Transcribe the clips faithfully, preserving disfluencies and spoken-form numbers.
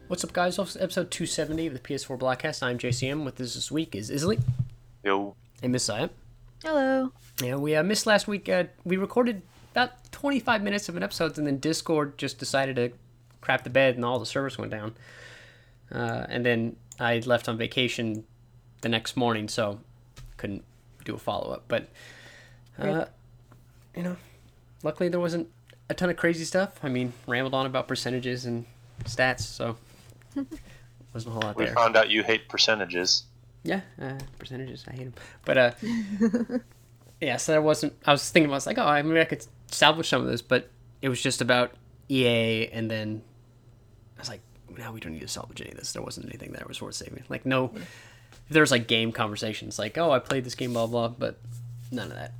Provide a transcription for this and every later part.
What's up, guys? Welcome to episode two seventy of the P S four Blockcast. I'm J C M. With us this week is Isley. Yo. And Miss Saya. Hello. Yeah, we uh, missed last week. Uh, we recorded about twenty-five minutes of an episode, and then Discord just decided to crap the bed, and all the servers went down. Uh, and then I left on vacation the next morning, so couldn't do a follow-up. But, uh, you know, luckily there wasn't a ton of crazy stuff. I mean, rambled on about percentages and stats, so wasn't a whole lot We there. found out you hate percentages. Yeah, uh, percentages, I hate them. But, uh, yeah, so there wasn't, I was thinking, I was like, oh, I maybe I could salvage some of this, but it was just about E A, and then I was like, no, we don't need to salvage any of this. There wasn't anything that was worth saving. Like, no, there was like game conversations, like, oh, I played this game, blah, blah, but none of that.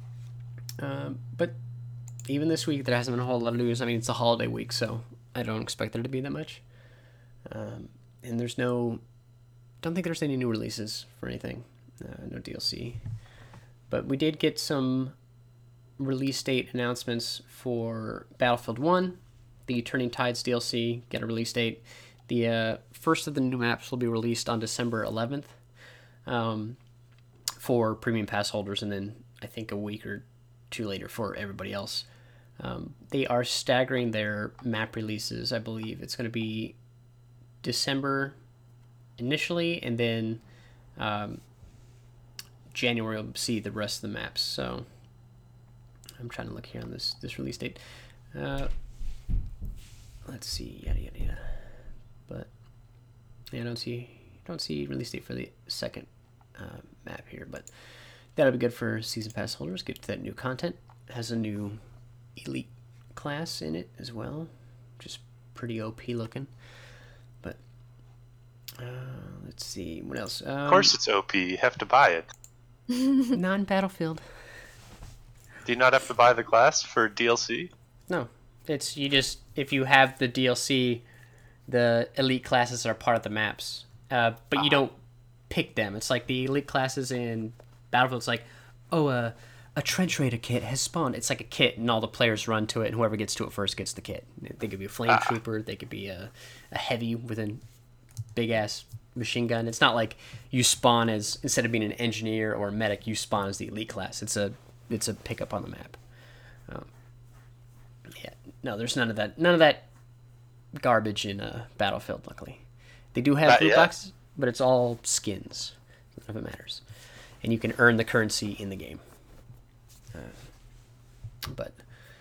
Um, but even this week, there hasn't been a whole lot of news. I mean, it's a holiday week, so I don't expect there to be that much. Um, and there's no, don't think there's any new releases for anything. Uh, no D L C. But we did get some release date announcements for Battlefield one, the Turning Tides D L C, get a release date. The uh, first of the new maps will be released on December eleventh um, for Premium Pass holders, and then I think a week or two later for everybody else. Um, they are staggering their map releases. I believe it's going to be December initially, and then um, January will see the rest of the maps. So I'm trying to look here on this this release date. Uh, let's see, yada yada yada. But yeah, I don't see don't see release date for the second uh, map here, but that'll be good for season pass holders. Get that new content. It has a new elite class in it as well, just pretty O P looking. But uh, let's see what else. Um, Of course it's O P. You have to buy it. non-Battlefield. Do you not have to buy the class for D L C? No, it's you just if you have the D L C, the elite classes are part of the maps, uh, but you Uh-huh. don't pick them. It's like the elite classes in Battlefield. It's like, oh, uh, a trench raider kit has spawned. It's like a kit, and all the players run to it, and whoever gets to it first gets the kit. They could be a flame Ah. trooper. They could be a, a heavy with a big ass machine gun. It's not like you spawn as instead of being an engineer or a medic, you spawn as the elite class. It's a it's a pickup on the map. Um, yeah, no, there's none of that. None of that garbage in uh, Battlefield. Luckily, they do have Not loot yet. boxes, but it's all skins. None of it matters, and you can earn the currency in the game. Uh, but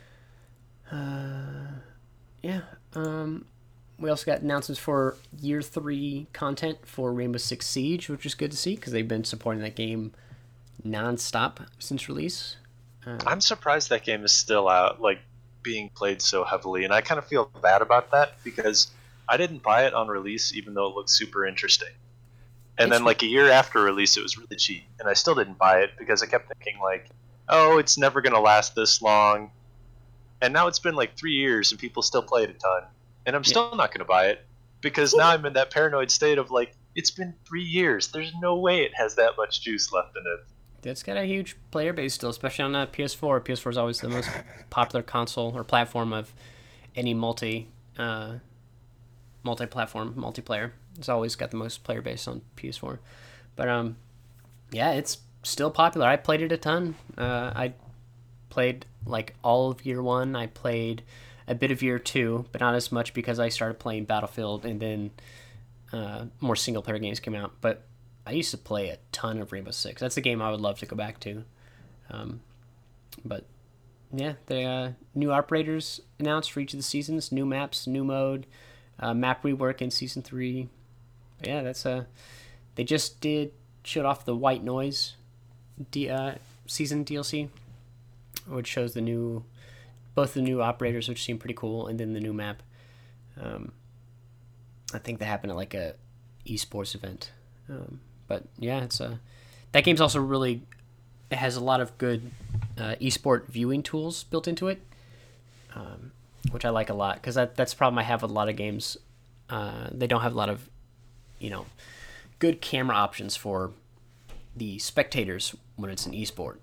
uh, yeah, um, we also got announcements for year three content for Rainbow Six Siege, which is good to see because they've been supporting that game non-stop since release. Uh, I'm surprised that game is still out, like, being played so heavily, and I kind of feel bad about that because I didn't buy it on release even though it looked super interesting. And It's then, like, a year after release, it was really cheap, and I still didn't buy it because I kept thinking, like, oh, it's never going to last this long. And now it's been, like, three years, and people still play it a ton. And I'm still not going to buy it because now I'm in that paranoid state of, like, it's been three years. There's no way it has that much juice left in it. It's got a huge player base still, especially on uh, P S four. P S four is always the most popular console or platform of any multi, uh, multi-platform multiplayer. It's always got the most player base on P S four. But um, yeah, it's still popular. I played it a ton. Uh, I played like all of year one. I played a bit of year two, but not as much because I started playing Battlefield and then uh, more single-player games came out. But I used to play a ton of Rainbow Six. That's a game I would love to go back to. Um, but yeah, the uh, new operators announced for each of the seasons, new maps, new mode, uh, map rework in season three. But yeah, that's uh, they just did showed off the White Noise D, uh, season D L C, which shows the new, both the new operators, which seem pretty cool, and then the new map. Um, I think that happened at like a esports event. Um, But yeah, it's a that game's also really it has a lot of good uh, esport viewing tools built into it, um, which I like a lot because that that's the problem I have with a lot of games. Uh, they don't have a lot of you know good camera options for the spectators when it's an esport.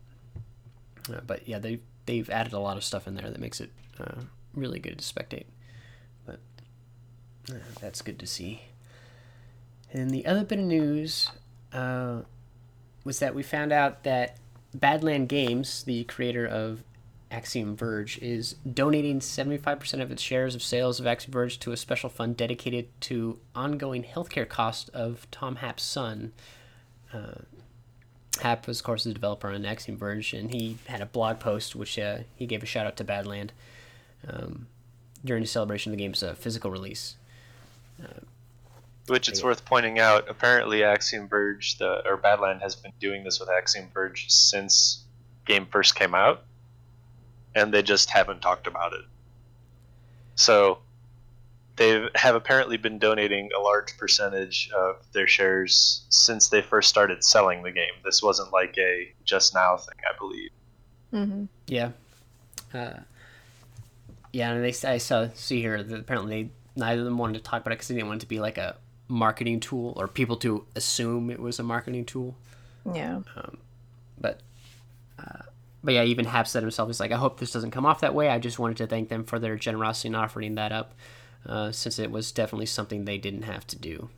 Uh, but yeah, they they've added a lot of stuff in there that makes it uh, really good to spectate. But Uh, that's good to see. And the other bit of news uh, was that we found out that Badland Games, the creator of Axiom Verge, is donating seventy-five percent of its shares of sales of Axiom Verge to a special fund dedicated to ongoing healthcare costs of Tom Happ's son. Uh, Happ was, of course, the developer on Axiom Verge, and he had a blog post which uh, he gave a shout out to Badland um, during the celebration of the game's uh, physical release. Uh, Which it's yeah. worth pointing out, apparently Axiom Verge, the or Badland has been doing this with Axiom Verge since game first came out, and they just haven't talked about it. So they have apparently been donating a large percentage of their shares since they first started selling the game. This wasn't like a just now thing, I believe. Mm-hmm. Yeah. Uh, yeah, and they I saw see here that apparently they, neither of them wanted to talk about it because they didn't want it to be like a marketing tool or people to assume it was a marketing tool. Yeah. Um, but uh, but yeah, even Happ said himself, he's like, I hope this doesn't come off that way. I just wanted to thank them for their generosity in offering that up, uh, since it was definitely something they didn't have to do.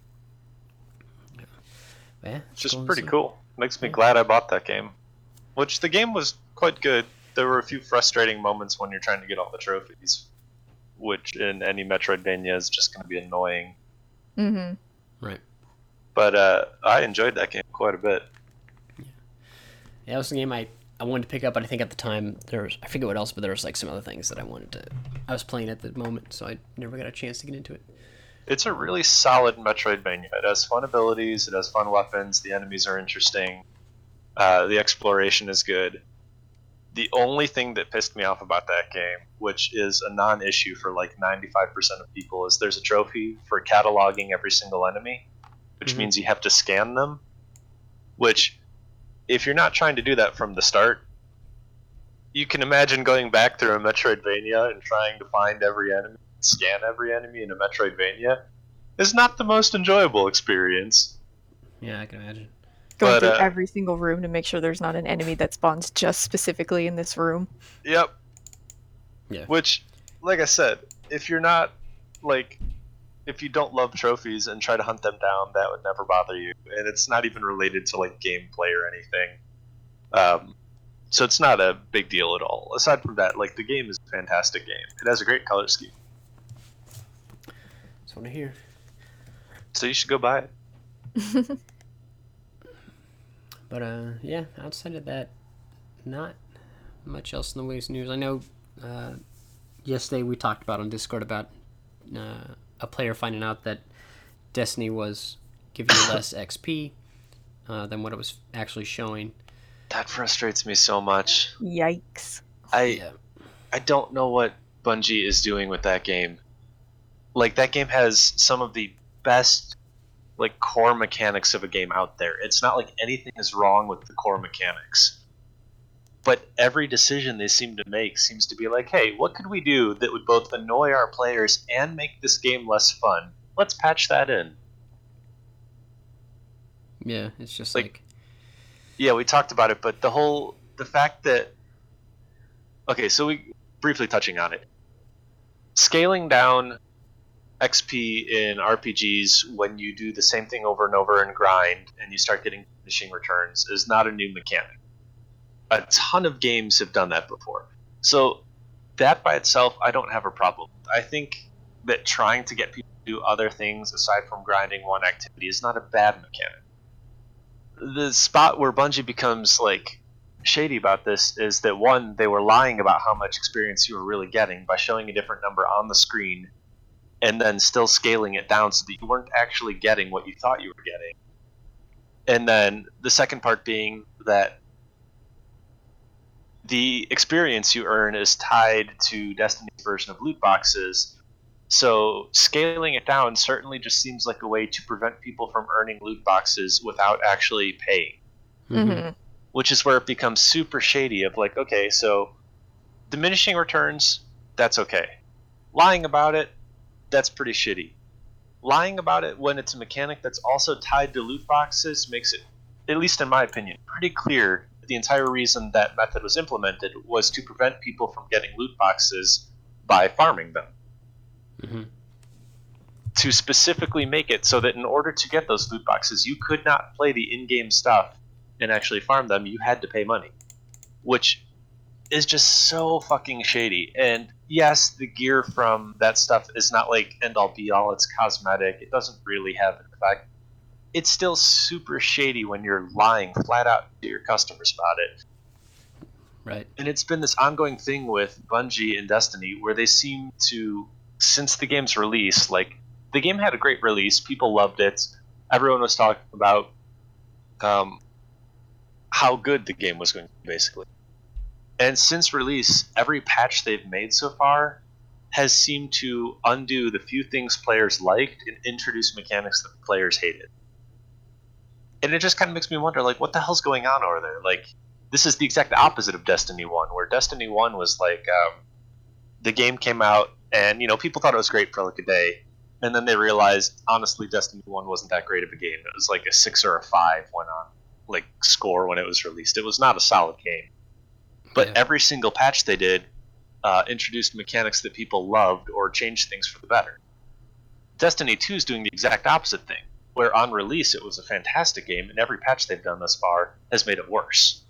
Yeah, It's just pretty cool. Makes me glad I bought that game. Which the game was quite good. There were a few frustrating moments when you're trying to get all the trophies, which in any Metroidvania is just going to be annoying. Mm-hmm. Right. But uh, I enjoyed that game quite a bit. Yeah, that was the game I, I wanted to pick up, but I think at the time there was, I forget what else, but there was like some other things that I wanted to. I was playing at the moment, so I never got a chance to get into it. It's a really solid Metroidvania. It has fun abilities, it has fun weapons, the enemies are interesting, uh, the exploration is good. The only thing that pissed me off about that game, which is a non-issue for like ninety-five percent of people, is there's a trophy for cataloging every single enemy, which Mm-hmm. means you have to scan them, which, if you're not trying to do that from the start, you can imagine going back through a Metroidvania and trying to find every enemy, scan every enemy in a Metroidvania, is not the most enjoyable experience. Yeah, I can imagine. Going But, through uh, every single room to make sure there's not an enemy that spawns just specifically in this room. Yep. Yeah. Which, like I said, if you're not, like, if you don't love trophies and try to hunt them down, that would never bother you. And it's not even related to, like, gameplay or anything. Um, so it's not a big deal at all. Aside from that, like, the game is a fantastic game. It has a great color scheme. That's what I hear. So you should go buy it. But uh, yeah, outside of that, not much else in the ways of news. I know uh, yesterday we talked about on Discord about uh, a player finding out that Destiny was giving you less X P uh, than what it was actually showing. That frustrates me so much. Yikes. I Yeah. I don't know what Bungie is doing with that game. Like, that game has some of the best, like, core mechanics of a game out there. It's not like anything is wrong with the core mechanics. But every decision they seem to make seems to be like, hey, what could we do that would both annoy our players and make this game less fun? Let's patch that in. Yeah, it's just Like- like, Yeah, we talked about it, but the whole, the fact that, okay, so we, briefly touching on it. Scaling down X P in R P Gs when you do the same thing over and over and grind and you start getting finishing returns is not a new mechanic. A ton of games have done that before. So that by itself, I don't have a problem. I think that trying to get people to do other things aside from grinding one activity is not a bad mechanic. The spot where Bungie becomes like shady about this is that, one, they were lying about how much experience you were really getting by showing a different number on the screen and then still scaling it down so that you weren't actually getting what you thought you were getting. And then the second part being that the experience you earn is tied to Destiny's version of loot boxes, so scaling it down certainly just seems like a way to prevent people from earning loot boxes without actually paying. mhm. Mm-hmm. Which is where it becomes super shady of like, okay, so diminishing returns, that's okay. Lying about it, that's pretty shitty. Lying about it when it's a mechanic that's also tied to loot boxes makes it, at least in my opinion, pretty clear that the entire reason that method was implemented was to prevent people from getting loot boxes by farming them. Mhm. to specifically make it so that in order to get those loot boxes, you could not play the in-game stuff and actually farm them. You had to pay money, which is just so fucking shady. And yes, the gear from that stuff is not like end-all be-all. It's cosmetic. It doesn't really have an effect. It's still super shady when you're lying flat out to your customers about it. Right. And it's been this ongoing thing with Bungie and Destiny where they seem to, since the game's release, like, the game had a great release. People loved it. Everyone was talking about um, how good the game was going to be, basically. And since release, every patch they've made so far has seemed to undo the few things players liked and introduce mechanics that players hated. And it just kind of makes me wonder, like, what the hell's going on over there? Like, this is the exact opposite of Destiny one, where Destiny one was like, um, the game came out, and, you know, people thought it was great for, like, a day. And then they realized, honestly, Destiny one wasn't that great of a game. It was like a six or a five went on, like, score when it was released. It was not a solid game. But Yeah. every single patch they did uh, introduced mechanics that people loved or changed things for the better. Destiny two is doing the exact opposite thing, where on release it was a fantastic game, and every patch they've done thus far has made it worse.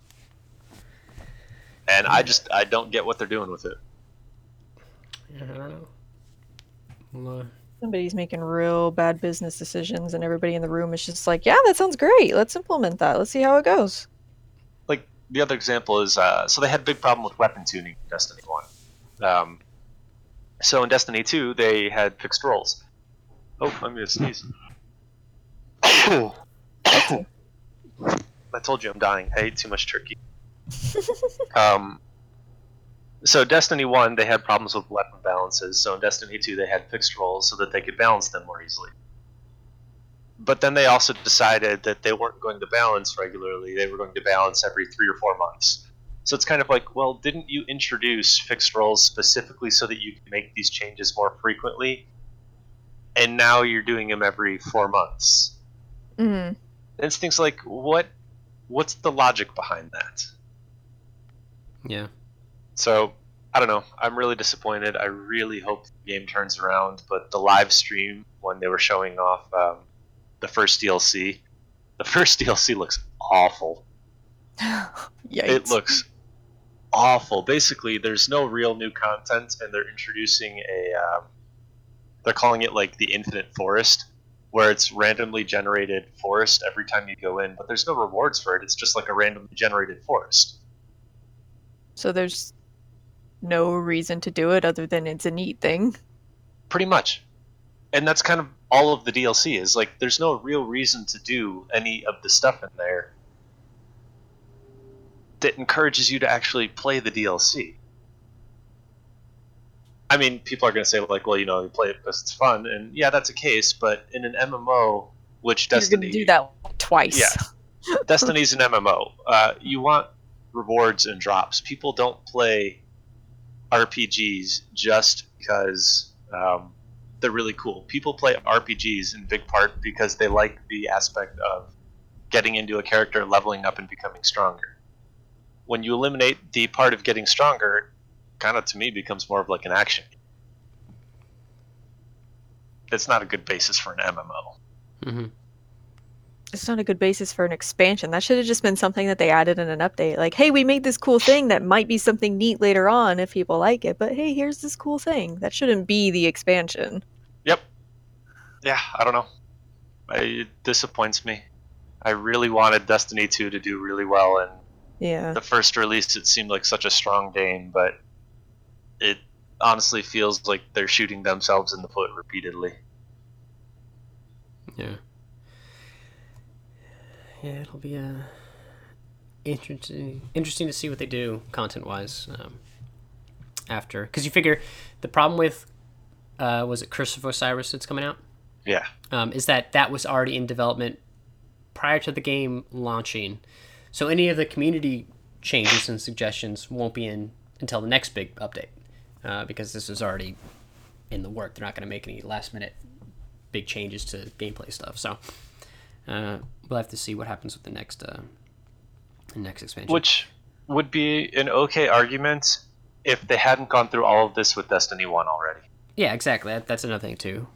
And I just, I don't get what they're doing with it. Yeah, I don't know. Well, uh, Somebody's making real bad business decisions, and everybody in the room is just like, yeah, that sounds great. Let's implement that. Let's see how it goes. Like, the other example is, uh, so they had a big problem with weapon tuning in Destiny one. Um, so in Destiny two, they had fixed rolls. Oh, I'm going to sneeze. I told you I'm dying. I ate too much turkey. um, so Destiny one, they had problems with weapon balances. So in Destiny two, they had fixed rolls so that they could balance them more easily. But then they also decided that they weren't going to balance regularly. They were going to balance every three or four months. So it's kind of like, well, didn't you introduce fixed rolls specifically so that you could make these changes more frequently? And now you're doing them every four months. Mm. And it's things like, what? What's the logic behind that? yeah. So, I don't know. I'm really disappointed. I really hope the game turns around. But the live stream, when they were showing off um, the first D L C, the first D L C looks awful. Yikes. It looks awful. Basically, there's no real new content, and they're introducing a... Um, they're calling it, like, the Infinite Forest, where it's randomly generated forest every time you go in, but there's no rewards for it. It's just like a randomly generated forest. So there's no reason to do it other than it's a neat thing. Pretty much. And that's kind of all of the D L C is. Like, there's no real reason to do any of the stuff in there that encourages you to actually play the D L C. I mean, people are going to say, like, well, you know, you play it because it's fun, and yeah, that's a case, but in an M M O, which Destiny... You're gonna do that twice. Yeah. Destiny's an M M O. Uh, you want rewards and drops. People don't play R P Gs just because um, they're really cool. People play R P Gs in big part because they like the aspect of getting into a character, leveling up, and becoming stronger. When you eliminate the part of getting stronger, kind of, to me, becomes more of like an action. It's not a good basis for an M M O. Mm-hmm. It's not a good basis for an expansion. That should have just been something that they added in an update. Like, hey, we made this cool thing that might be something neat later on if people like it, but hey, here's this cool thing. That shouldn't be the expansion. Yep. Yeah, I don't know. It disappoints me. I really wanted Destiny two to do really well, and Yeah. the first release, it seemed like such a strong game, but it honestly feels like they're shooting themselves in the foot repeatedly. Yeah. Yeah, it'll be uh, interesting interesting to see what they do content-wise um, after. Because you figure the problem with, uh, was it Curse of Osiris that's coming out? Yeah. Um, is that that was already in development prior to the game launching. So any of the community changes and suggestions won't be in until the next big update. Uh, because this is already in the work. They're not going to make any last-minute big changes to gameplay stuff. So uh, we'll have to see what happens with the next uh, the next expansion. Which would be an okay argument if they hadn't gone through all of this with Destiny one already. Yeah, exactly. That, that's another thing too. But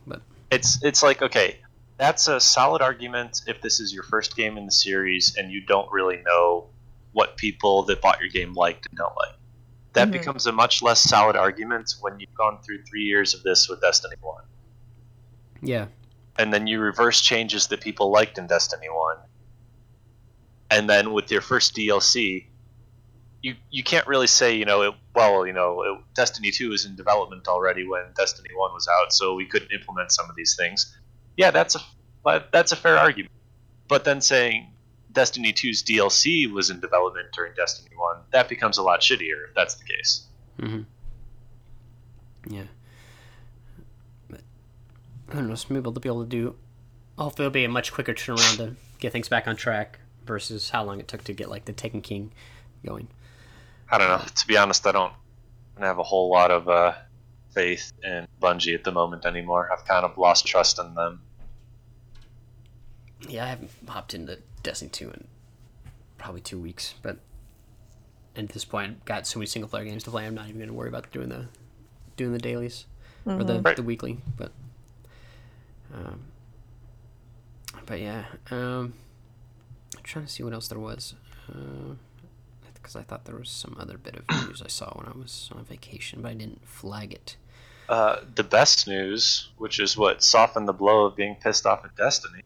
It's it's like, okay, that's a solid argument if this is your first game in the series and you don't really know what people that bought your game liked and don't like. That Mhm. becomes a much less solid argument when you've gone through three years of this with Destiny one. Yeah. And then you reverse changes that people liked in Destiny one. And then with your first D L C, you you can't really say, you know, it, well, you know, it, Destiny two was in development already when Destiny one was out, so we couldn't implement some of these things. Yeah, that's a but that's a fair argument. But then saying Destiny two's D L C was in development during Destiny one, that becomes a lot shittier if that's the case. Mm-hmm. Yeah. But I don't know, so maybe they'll be able to do. Hopefully, it'll be a much quicker turnaround to get things back on track versus how long it took to get like the Taken King going. I don't know. To be honest, I don't have a whole lot of uh, faith in Bungie at the moment anymore. I've kind of lost trust in them. Yeah, I haven't hopped into Destiny two in probably two weeks, but at this point, I've got so many single player games to play. I'm not even going to worry about doing the doing the dailies Mhm. or the Right. the weekly. But um, but yeah, um, I'm trying to see what else there was. Because uh, I thought there was some other bit of news I saw when I was on vacation, but I didn't flag it. Uh, the best news, which is what softened the blow of being pissed off at Destiny.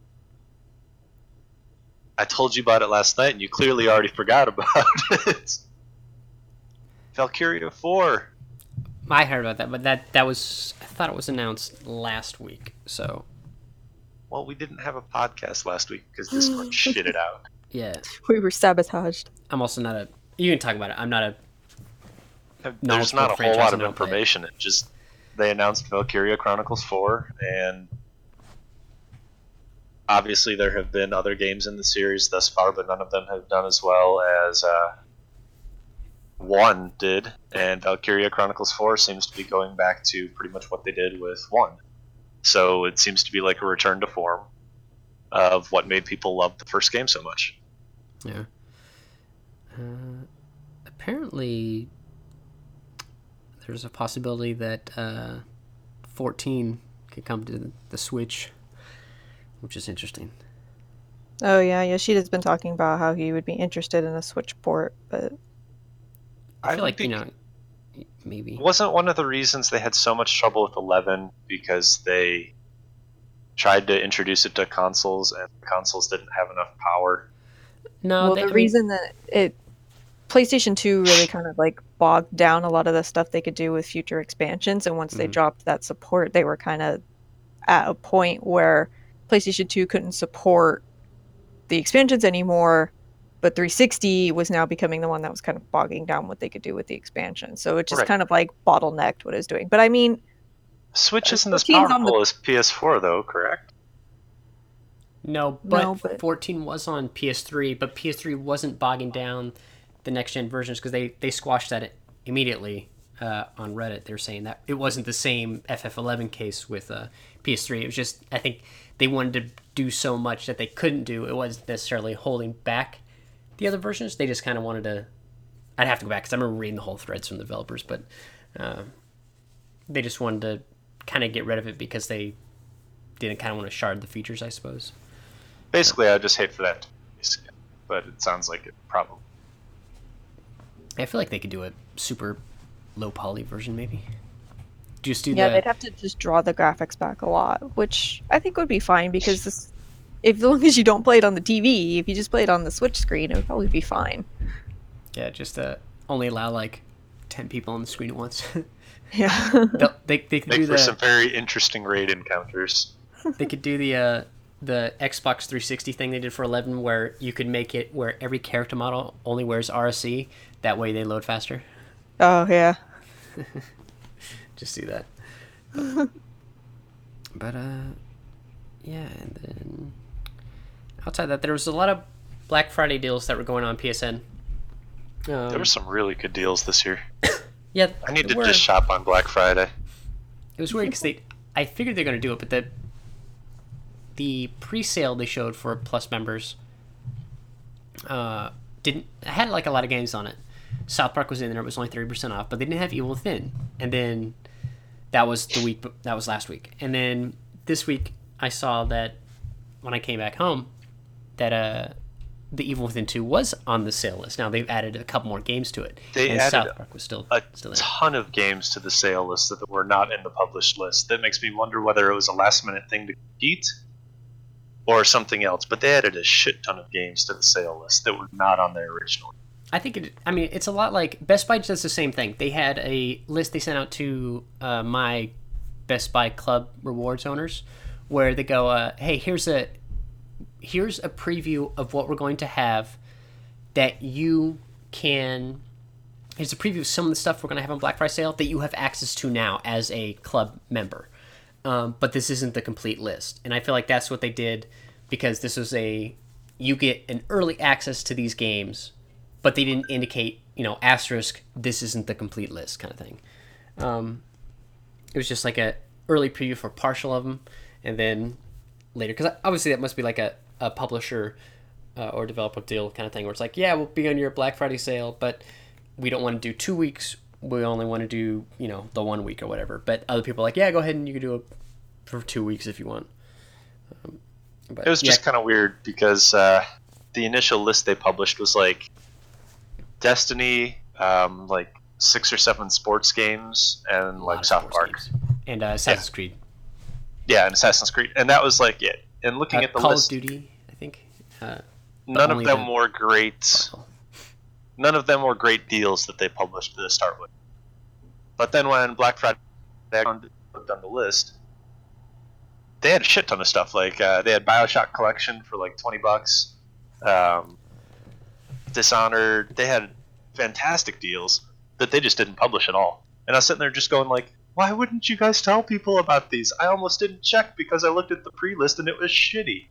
I told you about it last night, and you clearly already forgot about it. Valkyria four. I heard about that, but that that was I thought it was announced last week. So Well, we didn't have a podcast last week because Discord shit it out. yeah, We were sabotaged. I'm also not a. You can talk about it. I'm not a. There's Knowledgeable not a whole franchise lot and of don't play it. information. It just they announced Valkyria Chronicles four, and obviously there have been other games in the series thus far, but none of them have done as well as uh, one did. And Valkyria Chronicles four seems to be going back to pretty much what they did with one. So it seems to be like a return to form of what made people love the first game so much. Yeah. Uh, apparently, there's a possibility that uh, fourteen could come to the Switch, which is interesting. Oh yeah, Yoshida's been talking about how he would be interested in a Switch port, but I feel like think- you know, maybe. Wasn't one of the reasons they had so much trouble with eleven because they tried to introduce it to consoles and consoles didn't have enough power? No, well, they, the I mean, reason that it PlayStation two really kind of like bogged down a lot of the stuff they could do with future expansions, and once they Mhm. dropped that support, they were kind of at a point where PlayStation two couldn't support the expansions anymore, but three sixty was now becoming the one that was kind of bogging down what they could do with the expansion. So it just Right. kind of like bottlenecked what it was doing. But I mean, Switch Uh, isn't as fourteen's on powerful the- as P S four, though, correct? no, but, No, but- fourteen was on P S three, but P S three wasn't bogging down the next gen versions because they, they squashed that immediately uh, on Reddit. They're saying that it wasn't the same F F eleven case with uh, P S three. It was just, I think they wanted to do so much that they couldn't do. It wasn't necessarily holding back the other versions. They just kind of wanted to. I'd have to go back because I remember reading the whole threads from the developers, but uh, they just wanted to kind of get rid of it because they didn't kind of want to shard the features, I suppose. Basically, I just hate for that to be the case again, but it sounds like it probably. I feel like they could do a super low poly version, maybe. Just do yeah, the they'd have to just draw the graphics back a lot, which I think would be fine because this, if as long as you don't play it on the T V, if you just play it on the Switch screen, it would probably be fine. yeah, just uh, only allow like ten people on the screen at once. Yeah. They'll- they they could Make do for the some very interesting raid encounters. they could do the uh, the Xbox three sixty thing they did for eleven, where you could make it where every character model only wears R S C. That way they load faster. Oh yeah. Just do that. But, but uh, yeah, and then outside that, there was a lot of Black Friday deals that were going on P S N. Um, There were some really good deals this year. yeah, I need there to were. just shop on Black Friday. It was weird because they, I figured they're going to do it, but the the pre-sale they showed for Plus members uh, didn't had like a lot of games on it. South Park was in there; it was only thirty percent off, but they didn't have Evil Within. And then that was the week that was last week, and then this week I saw that when I came back home that uh, The Evil Within two was on the sale list. Now they've added a couple more games to it. They and added South Park was still a still in. ton of games to the sale list that were not in the published list. That makes me wonder whether it was a last minute thing to compete or something else. But they added a shit ton of games to the sale list that were not on there originally. I think it. I mean, it's a lot like Best Buy does the same thing. They had a list they sent out to uh, my Best Buy Club rewards owners, where they go, uh, "Hey, here's a here's a preview of what we're going to have that you can. Here's a preview of some of the stuff we're going to have on Black Friday sale that you have access to now as a club member. Um, but this isn't the complete list." And I feel like that's what they did because this was a you get an early access to these games. But they didn't indicate, you know, asterisk, this isn't the complete list kind of thing. Um, it was just like a early preview for partial of them, and then later, because obviously that must be like a, a publisher uh, or developer deal kind of thing, where it's like, yeah, we'll be on your Black Friday sale, but we don't want to do two weeks. We only want to do, you know, the one week or whatever. But other people are like, yeah, go ahead and you can do it for two weeks if you want. Um, but, it was just yeah. kind of weird because uh, the initial list they published was like Destiny, um, like six or seven sports games, and like South Park games. and uh, Assassin's yeah. Creed. Yeah, and Assassin's Creed, and that was like it. And looking Uh, at the Call list, of Duty, I think. Uh, none of only them the- were great. None of them were great deals that they published to start with. But then when Black Friday looked on the list, they had a shit ton of stuff. Like uh, they had BioShock Collection for like twenty bucks. Um, Dishonored, they had fantastic deals that they just didn't publish at all. And I was sitting there just going like, why wouldn't you guys tell people about these? I almost didn't check because I looked at the pre-list and it was shitty.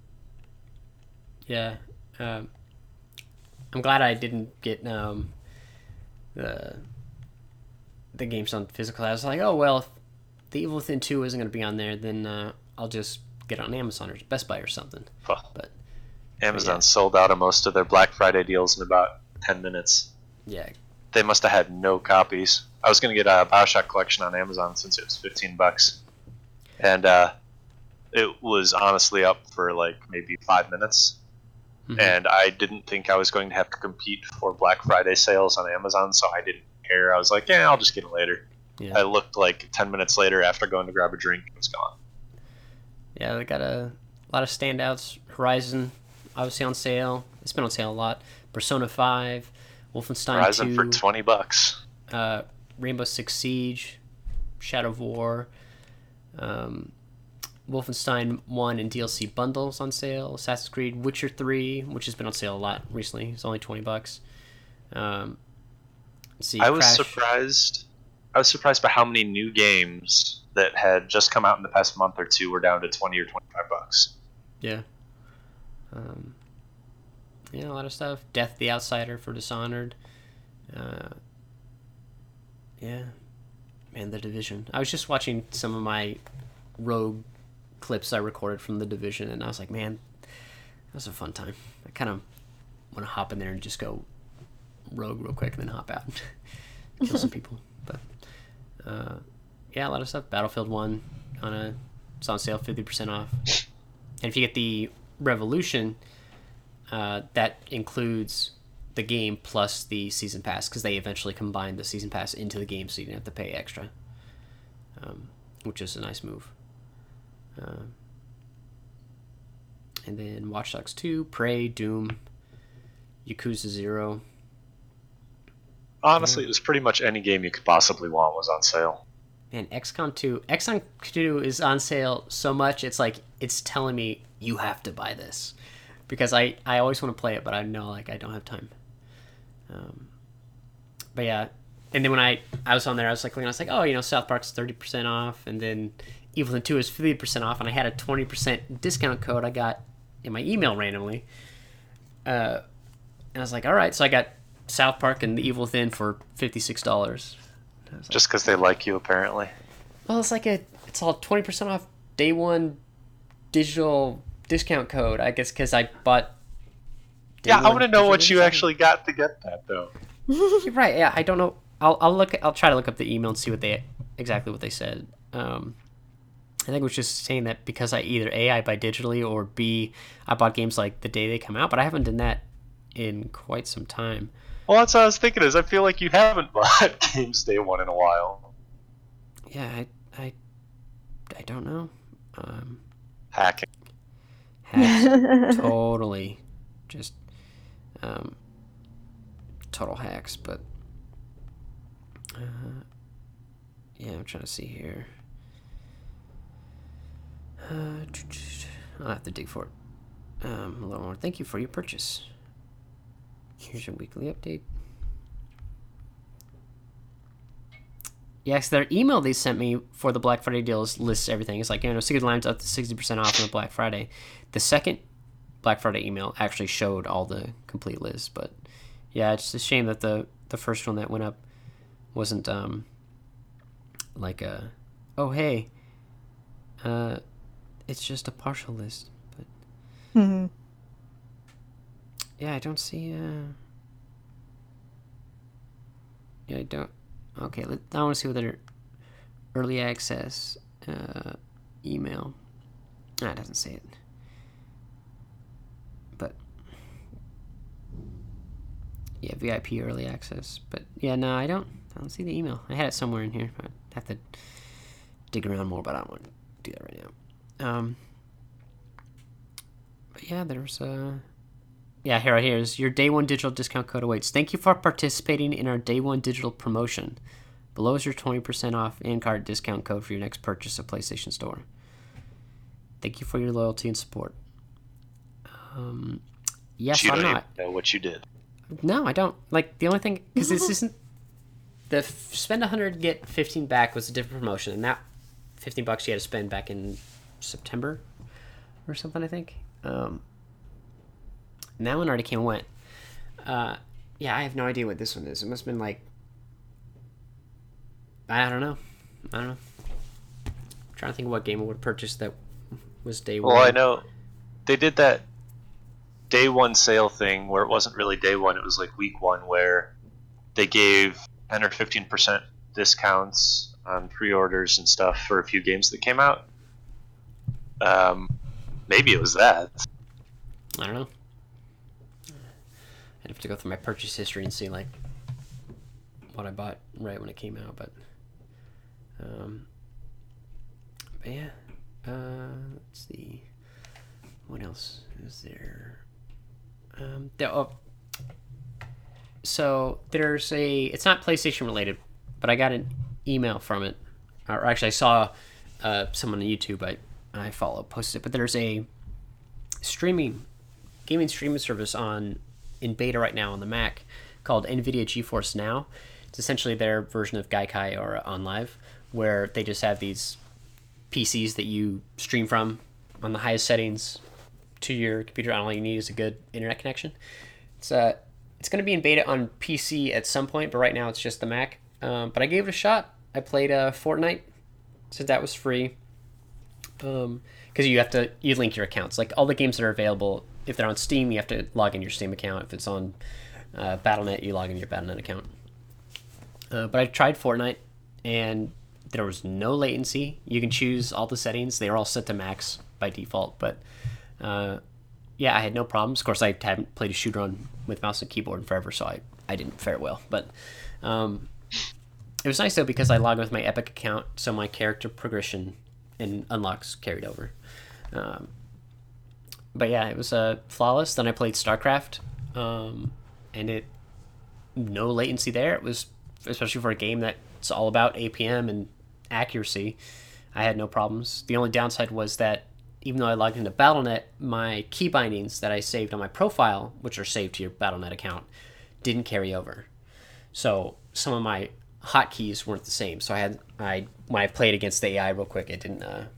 Yeah. Um, I'm glad I didn't get um, the the games on physical. I was like, oh, well, if The Evil Within two isn't going to be on there, then uh, I'll just get it on Amazon or Best Buy or something. Huh. But Amazon yeah. sold out of most of their Black Friday deals in about ten minutes. Yeah. They must have had no copies. I was going to get a BioShock Collection on Amazon since it was fifteen bucks. And uh, it was honestly up for like maybe five minutes. Mm-hmm. And I didn't think I was going to have to compete for Black Friday sales on Amazon, so I didn't care. I was like, yeah, I'll just get it later. Yeah. I looked like ten minutes later after going to grab a drink, it was gone. Yeah, they got a lot of standouts. Horizon, obviously on sale. It's been on sale a lot. Persona five, Wolfenstein Horizon two. for twenty bucks. Uh, Rainbow Six Siege, Shadow of War, um, Wolfenstein one and D L C bundles on sale, Assassin's Creed, Witcher three, which has been on sale a lot recently. It's only twenty bucks. Um, let's see, I was Crash. surprised. I was surprised by how many new games that had just come out in the past month or two were down to twenty or twenty-five bucks. Yeah. Um, yeah, a lot of stuff. Death the Outsider for Dishonored. Uh, yeah. Man, The Division. I was just watching some of my Rogue clips I recorded from The Division, and I was like, man, that was a fun time. I kind of want to hop in there and just go Rogue real quick and then hop out and kill some people. But, uh, yeah, a lot of stuff. Battlefield one on a, it's on sale, fifty percent off. And if you get the Revolution, uh, that includes the game plus the season pass, because they eventually combined the season pass into the game, so you didn't have to pay extra, um, which is a nice move. Uh, and then Watch Dogs two, Prey, Doom, Yakuza Zero. Honestly, Yeah. it was pretty much any game you could possibly want was on sale. Man, X COM two. X COM two is on sale so much, it's like, it's telling me, you have to buy this. Because I, I always want to play it, but I know, like, I don't have time. Um, but yeah, and then when I, I was on there, I was like, looking, I was like, oh, you know, South Park's thirty percent off, and then Evil Within two is fifty percent off, and I had a twenty percent discount code I got in my email randomly. Uh, and I was like, all right, so I got South Park and the Evil Within for fifty-six dollars. Like, Just because they like you, apparently. well, it's like a, it's all twenty percent off day one digital discount code, I guess, because I bought. day Yeah, I one want to know digital what you discount. actually got to get that, though. You're right. Yeah, I don't know. I'll I'll look. I'll try to look up the email and see what they exactly what they said. Um, I think it was just saying that because I either A, I buy digitally, or B, I bought games like the day they come out, but I haven't done that in quite some time. Well, that's what I was thinking. Is I feel like you haven't bought games day one in a while. Yeah, I, I, I don't know. Um, Hacking. hacks, totally, just, um, total hacks. But uh, yeah, I'm trying to see here. Uh, I'll have to dig for it. Um, a little more. Thank you for your purchase. Here's your weekly update. Yeah, cause their email they sent me for the Black Friday deals lists everything. It's like, you know, Secret Line's up to sixty percent off on the Black Friday. The second Black Friday email actually showed all the complete list, but yeah, it's a shame that the, the first one that went up wasn't um like a, oh hey, uh, it's just a partial list. But mm-hmm. yeah, I don't see. Uh... Yeah, I don't. Okay, let, I want to see whether early access uh, email. Ah, it doesn't say it. But yeah, V I P early access. But yeah, no, I don't. I don't see the email. I had it somewhere in here. I have to dig around more, but I don't want to do that right now. Um. But yeah, there's uh. Yeah, here, right here is your day one digital discount code awaits. Thank you for participating in our day one digital promotion. Below is your twenty percent off in-card discount code for your next purchase of PlayStation Store. Thank you for your loyalty and support. Um, yes, you I'm don't not. even know what you did. No, I don't. Like, the only thing, because this isn't, the f- spend one hundred, get fifteen back was a different promotion, and that fifteen bucks you had to spend back in September or something, I think. Um, and that one already came and went. Uh, yeah, I have no idea what this one is. It must have been like, I don't know. I don't know. I'm trying to think of what game I would have purchased that was day one. Well, I know they did that day one sale thing where it wasn't really day one, it was like week one, where they gave ten or fifteen percent discounts on pre-orders and stuff for a few games that came out. Um, maybe it was that. I don't know. I'd have to go through my purchase history and see like what I bought right when it came out, but um, but yeah. Uh, let's see. What else is there? Um, there, oh, so there's a. It's not PlayStation related, but I got an email from it, or actually I saw uh, someone on YouTube I I follow posted it. But there's a streaming gaming streaming service on in beta right now on the Mac called NVIDIA GeForce Now. It's essentially their version of Gaikai or OnLive, where they just have these P Cs that you stream from on the highest settings to your computer. All you need is a good internet connection. It's uh, it's going to be in beta on P C at some point, but right now it's just the Mac. Um, but I gave it a shot. I played uh, Fortnite, since that was free. Um, because you have to you link your accounts. Like all the games that are available, if they're on Steam, you have to log in your Steam account. If it's on uh, Battle dot net, you log in your Battle dot net account. Uh, but I tried Fortnite, and there was no latency. You can choose all the settings. They are all set to max by default. But uh, yeah, I had no problems. Of course, I haven't played a shooter on with mouse and keyboard in forever, so I, I didn't fare well. But um, it was nice, though, because I logged in with my Epic account, so my character progression and unlocks carried over. Um, but yeah, it was uh, flawless. Then I played StarCraft, um, and it no latency there. It was, especially for a game that's all about A P M and accuracy, I had no problems. The only downside was that even though I logged into Battle dot net, my key bindings that I saved on my profile, which are saved to your Battle dot net account, didn't carry over. So some of my hotkeys weren't the same. So I had I when I played against the A I real quick, it didn't uh,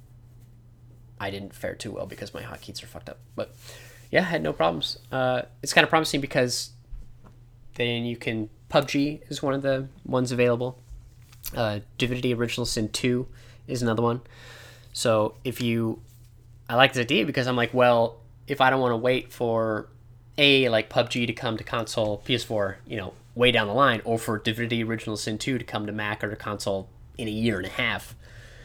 I didn't fare too well because my hotkeys are fucked up. But yeah, I had no problems. Uh, it's kind of promising because then you can P U B G is one of the ones available. Uh, Divinity Original Sin two is another one. So if you, I like this idea because I'm like, well, if I don't want to wait for a like P U B G to come to console, P S four, you know, way down the line, or for Divinity Original Sin two to come to Mac or to console in a year and a half,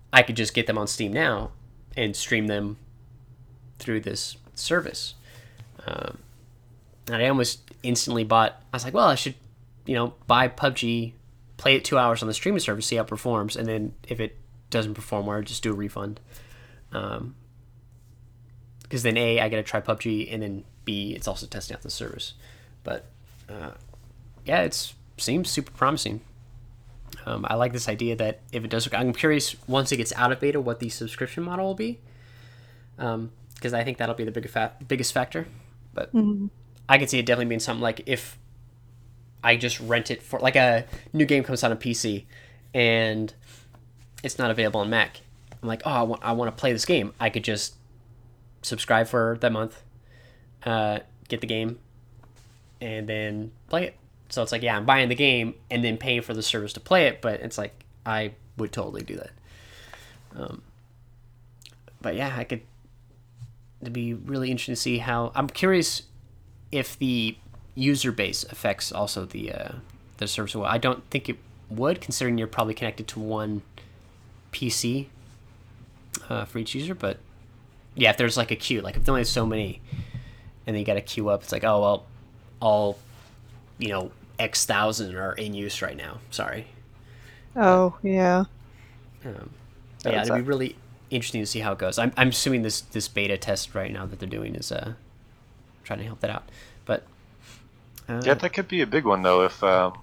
I could just get them on Steam now and stream them through this service. Um, and I almost instantly bought, I was like, well, I should, you know, buy P U B G, play it two hours on the streaming service, see how it performs, and then if it doesn't perform well, just do a refund. Um, because then A, I get to try P U B G, and then B, it's also testing out the service. But uh, yeah, it seems super promising. Um, I like this idea that if it does work, I'm curious once it gets out of beta what the subscription model will be, because um, I think that'll be the biggest fa- biggest factor. But mm-hmm. I could see it definitely being something like if I just rent it for, like a new game comes out on P C and it's not available on Mac. I'm like, oh, I want I want to play this game. I could just subscribe for that month, uh, get the game, and then play it. So it's like, yeah, I'm buying the game and then paying for the service to play it, but it's like, I would totally do that. Um, but yeah, I could, it'd be really interesting to see how, I'm curious if the user base affects also the, uh, the service. Well, I don't think it would, considering you're probably connected to one P C uh, for each user, but yeah, if there's like a queue, like if there's only so many and then you got to queue up, it's like, oh, well, all, you know, X thousand are in use right now. Sorry. Oh, yeah. Um, yeah, it'd be really interesting to see how it goes. I'm I'm assuming this, this beta test right now that they're doing is uh trying to help that out. But uh, yeah, that could be a big one though. If um,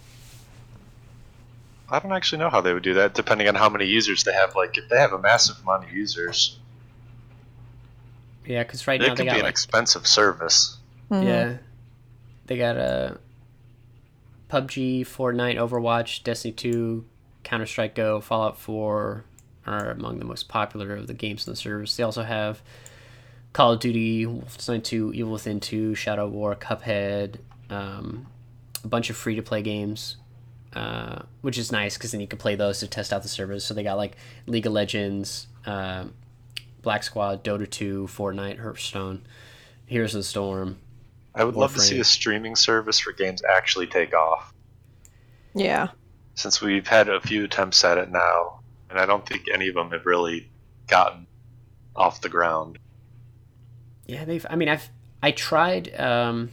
I don't actually know how they would do that, depending on how many users they have. Like if they have a massive amount of users, yeah, because right it now they could got be an like, expensive service. Mm-hmm. Yeah, they got a P U B G, Fortnite, Overwatch, Destiny two, Counter-Strike Go, Fallout four are among the most popular of the games in the service. They also have Call of Duty, Wolfenstein two, Evil Within two, Shadow War, Cuphead, um, a bunch of free-to-play games, uh, which is nice because then you can play those to test out the service. So they got like League of Legends, uh, Black Squad, Dota two, Fortnite, Hearthstone, Heroes of the Storm. I would love to see a streaming service for games actually take off. Yeah. Since we've had a few attempts at it now, and I don't think any of them have really gotten off the ground. Yeah, they've. I mean, I've I tried. Um,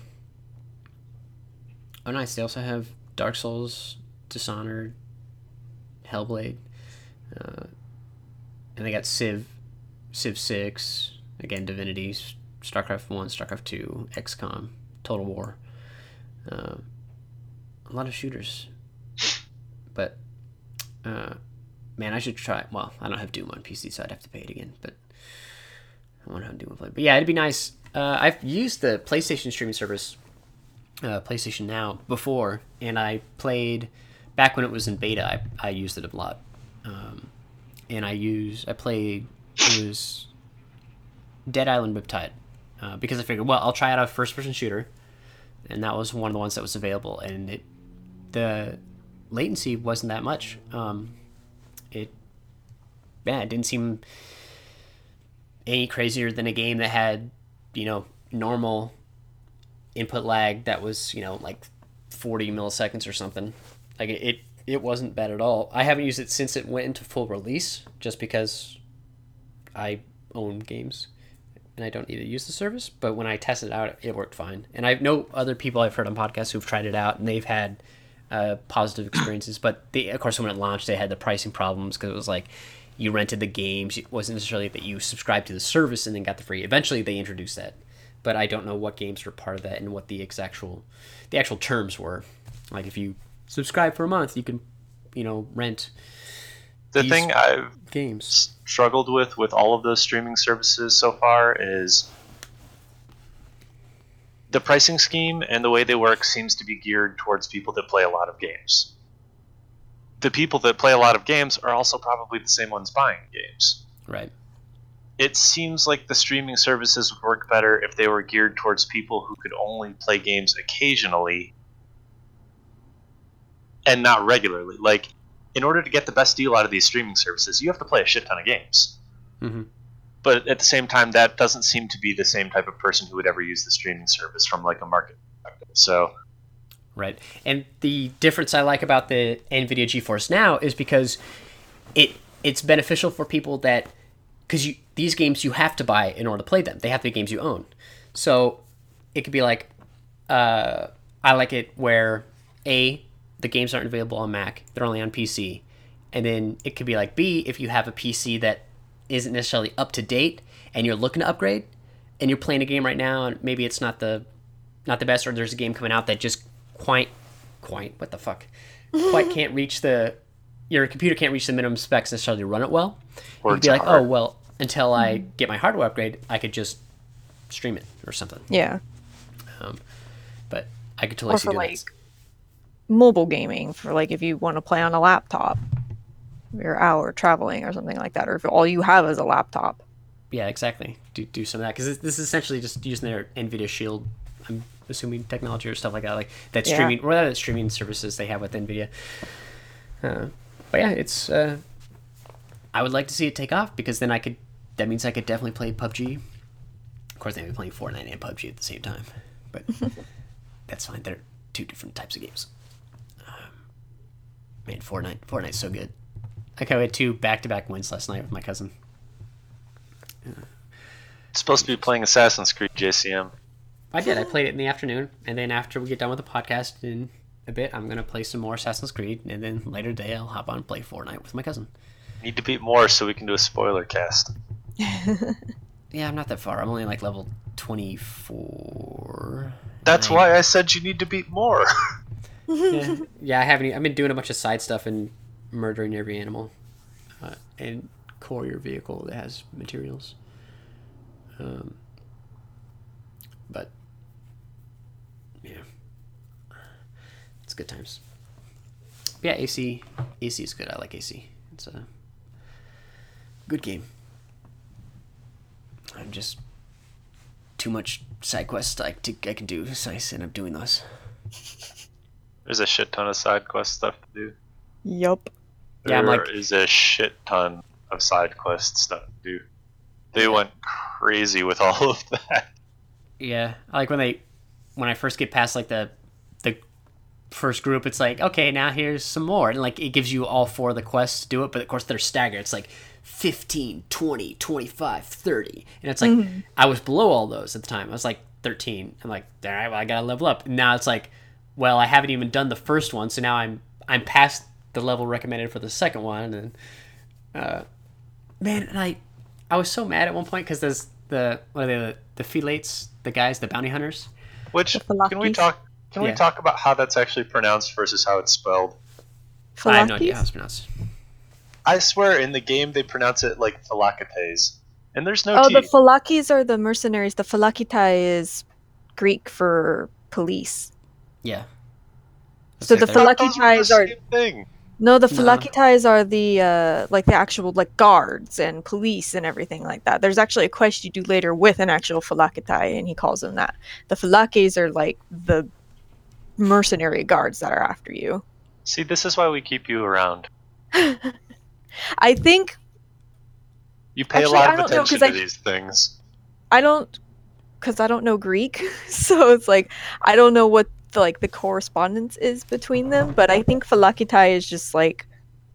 oh, nice. They also have Dark Souls, Dishonored, Hellblade, uh, and they got Civ, Civ six, again Divinity, StarCraft one, StarCraft two, X COM, Total War. Uh, a lot of shooters. But, uh, man, I should try. Well, I don't have Doom on P C, so I'd have to pay it again. But I want to have Doom on play. But yeah, it'd be nice. Uh, I've used the PlayStation streaming service, uh, PlayStation Now, before, and I played back when it was in beta. I I used it a lot, um, and I use I played it was Dead Island Riptide. Uh, because I figured, well, I'll try out a first-person shooter, and that was one of the ones that was available, and it the latency wasn't that much. Um, it yeah, it didn't seem any crazier than a game that had, you know, normal input lag that was, you know, like forty milliseconds or something. Like it, it, it wasn't bad at all. I haven't used it since it went into full release, just because I own games and I don't need to use the service. But when I tested it out, it worked fine. And I know other people I've heard on podcasts who've tried it out, and they've had uh, positive experiences. But they, of course, when it launched, they had the pricing problems because it was like you rented the games. It wasn't necessarily that you subscribed to the service and then got the free. Eventually, they introduced that. But I don't know what games were part of that and what the actual the actual terms were. Like if you subscribe for a month, you can, you know, rent. The thing I've games struggled with with all of those streaming services so far is the pricing scheme and the way they work seems to be geared towards people that play a lot of games. The people that play a lot of games are also probably the same ones buying games. Right. It seems like the streaming services would work better if they were geared towards people who could only play games occasionally and not regularly. Like, in order to get the best deal out of these streaming services, you have to play a shit ton of games. Mm-hmm. But at the same time, that doesn't seem to be the same type of person who would ever use the streaming service from like a market perspective. So, right. And the difference I like about the NVIDIA GeForce Now is because it it's beneficial for people that, because you these games you have to buy in order to play them. They have to be games you own. So it could be like, uh, I like it where A, the games aren't available on Mac, they're only on P C. And then it could be like B, if you have a P C that isn't necessarily up to date and you're looking to upgrade and you're playing a game right now and maybe it's not the not the best, or there's a game coming out that just quite quite what the fuck quite can't reach the your computer can't reach the minimum specs necessarily to run it well. Or You'd be it's like, hard. oh well, until I get my hardware upgrade, I could just stream it or something. Yeah. Um, but I could totally Or see for doing like that. mobile gaming, for like if you want to play on a laptop, you're out or traveling or something like that, or if all you have is a laptop. Yeah, exactly. Do do some of that because this, this is essentially just using their NVIDIA Shield. I'm assuming technology or stuff like that, like that Yeah. streaming, or that streaming services they have with NVIDIA. Uh, but yeah, it's. Uh, I would like to see it take off because then I could. That means I could definitely play P U B G. Of course, they'd be playing Fortnite and P U B G at the same time, but that's fine. They're two different types of games. Um, man, Fortnite, Fortnite's so good. Like I had two back-to-back wins last night with my cousin. It's supposed to be playing Assassin's Creed J C M. I did. I played it in the afternoon, and then after we get done with the podcast in a bit, I'm gonna play some more Assassin's Creed, and then later today I'll hop on and play Fortnite with my cousin. Need to beat more so we can do a spoiler cast. Yeah, I'm not that far. I'm only like level twenty-four. That's I- why I said you need to beat more. Yeah, yeah. I haven't. e- I've been doing a bunch of side stuff and murdering every animal, uh, and core your vehicle that has materials. Um, but yeah, it's good times. Yeah, A C, A C is good. I like A C. It's a good game. I'm just too much side quests I, to, I can do, so I end up doing those. There's a shit ton of side quest stuff to do. Yup. Yeah, I'm There like- is a shit ton of side quest stuff to do. They went crazy with all of that. Yeah, I like when they when I first get past like the the first group, it's like, okay, now here's some more, and like it gives you all four of the quests to do it, but of course they're staggered. It's like fifteen, twenty, twenty-five, thirty, and it's like I was below all those at the time. I was like thirteen. I'm like, all right, well, I gotta level up. And now it's like, well, I haven't even done the first one, so now I'm I'm past the level recommended for the second one, and uh, man, and I I was so mad at one point because there's the what are they the, the Phelates, the guys, the bounty hunters. Which The can we Falakis? talk? Can we Yeah. talk about how that's actually pronounced versus how it's spelled? I have no idea Falakis? how it's pronounced. I swear, in the game they pronounce it like Phalakites, and there's no Oh, T. the Falakis are the mercenaries. The Phalakitae is Greek for police. Yeah. So the That's like I thought those were Phalakitae the are same thing. no, the No. Phalakitae are the uh, like the actual like guards and police and everything like that. There's actually a quest you do later with an actual Phalakitae, and he calls them that. The Phalakis are like the mercenary guards that are after you. See, this is why we keep you around. I think You pay Actually, a lot I of don't know, attention 'cause to I- these things. I don't, because I don't know Greek, so it's like I don't know what the, like the correspondence is between them. But I think Phalakitae is just like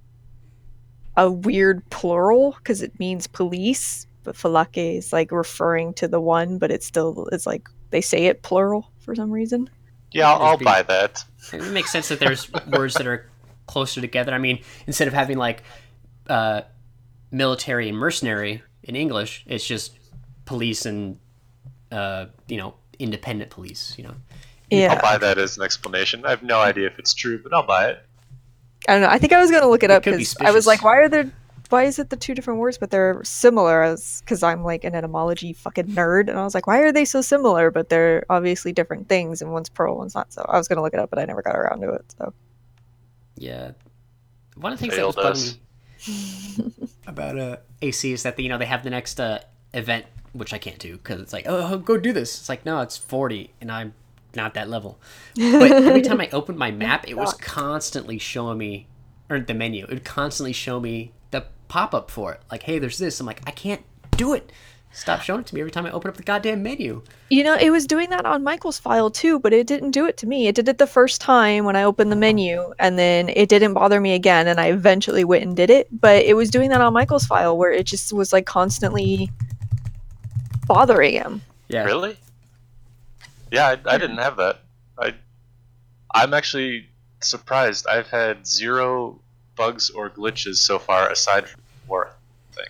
a weird plural because it means police, but Phalake is like referring to the one, but it still is like they say it plural for some reason. Yeah, I'll, I'll Be- buy that. It makes sense that there's words that are closer together. I mean, instead of having like uh, military and mercenary in English, it's just police and uh, you know independent police. You know, Yeah, I'll buy that as an explanation. I have no idea if it's true, but I'll buy it. I don't know. I think I was gonna look it It up could be because I was suspicious. like, why are there? Why is it the two different words, but they're similar? As because I'm like an etymology fucking nerd, and I was like, why are they so similar? But they're obviously different things, and one's plural, one's not. So I was gonna look it up, but I never got around to it. So yeah. One of the things Failed that was us. bugging me about uh, A C is that you know they have the next uh, event, which I can't do because it's like, oh, go do this. It's like, no, it's forty, and I'm not that level. But every time I opened my map, it was constantly showing me, or the menu, it would constantly show me the pop up for it. Like, hey, there's this. I'm like, I can't do it. stop showing it to me every time I open up the goddamn menu. You know, it was doing that on Michael's file too, but it didn't do it to me. It did it the first time when I opened the menu, and then it didn't bother me again, and I eventually went and did it. But it was doing that on Michael's file where it just was like constantly bothering him. Yeah. Really? Yeah, I, I didn't have that. I, I'm actually surprised. I've had zero bugs or glitches so far, aside from the war thing.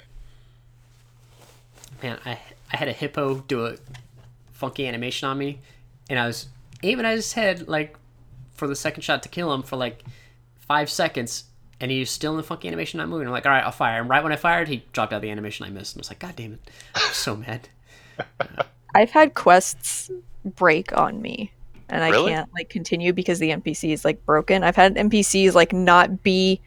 Man, I I had a hippo do a funky animation on me, and I was aiming at his head like for the second shot to kill him for like five seconds, and he was still in the funky animation, not moving. I'm like, all right, I'll fire. And right when I fired, he dropped out the animation I missed. And I was like, God damn it! I was so mad. I've had quests break on me, and I Really? can't like continue because the N P C is like broken. I've had N P Cs like not be